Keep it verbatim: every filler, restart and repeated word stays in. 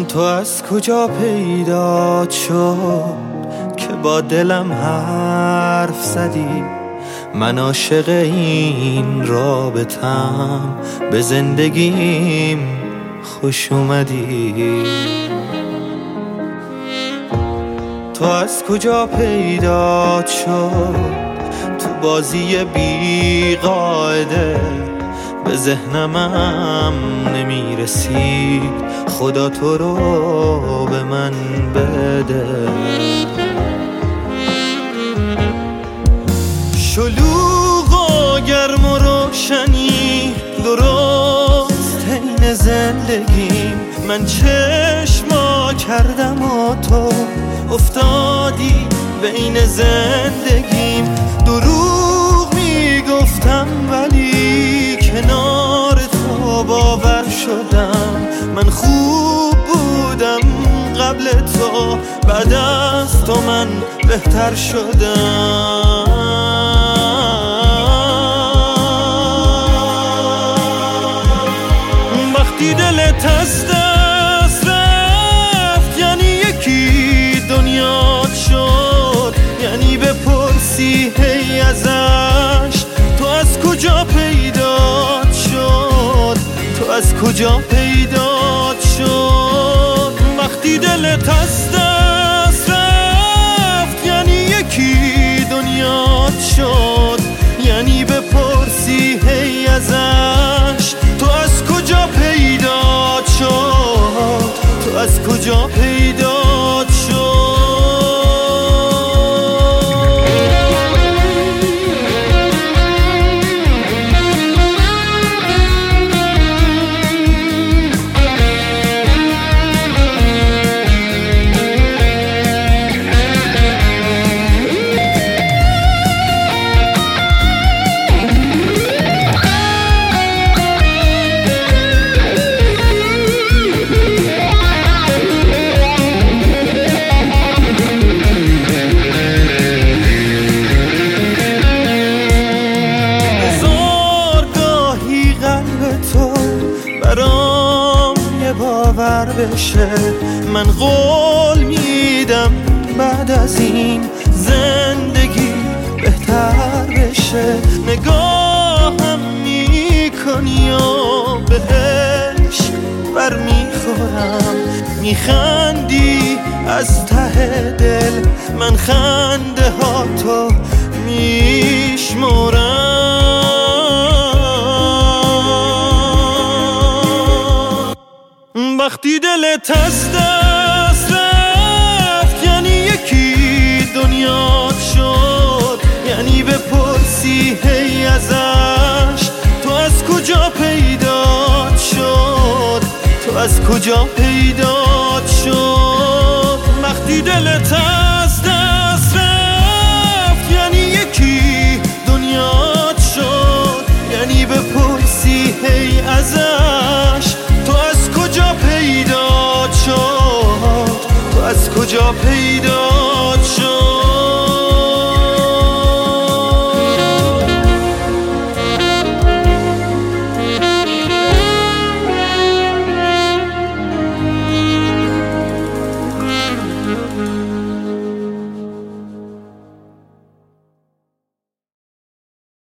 تو از کجا پیدا شد که با دلم حرف زدی؟ من عاشق این رابطم، به زندگیم خوش اومدی. تو از کجا پیدا شد تو بازی بی قاعده؟ به ذهنمم نمیرسید، خدا تو رو به من بده. شلوغ و گرم و روشنی درست حین زندگیم، من چشما کردم و تو افتادی بین زندگیم. دروغ میگفتم ولی کنار تو باور شدم. من خوب بودم قبل تو، بعد از تو من بهتر شدم. وقتی دلت از دست رفت یعنی یکی دنیات شد، یعنی بپرسی هی ازش تو از کجا پیدات شد، تو از کجا پیدات شد. وقتی دلت از دست رفت یعنی یکی دنیات شد، یعنی بپرسی هی ازش تو از کجا پیدات شد، تو از کجا پیدات شد. برام یه باور بشه، من قول میدم بعد از این زندگی بهتر بشه. نگاهم میکنی و به عشق بر میخورم، میخندی از ته دل، من خنده ها تو میشمرم. وقتی دلت از دست رفت یعنی یکی دنیات شد، یعنی بپرسی هی ازش تو از کجا پیدات شد، تو از کجا پیدات شد. وقتی دلت از دست رفت یعنی یکی دنیات شد، یعنی بپرسی هی ازش تو از کجا پیدات شد، تو از کجا پیدا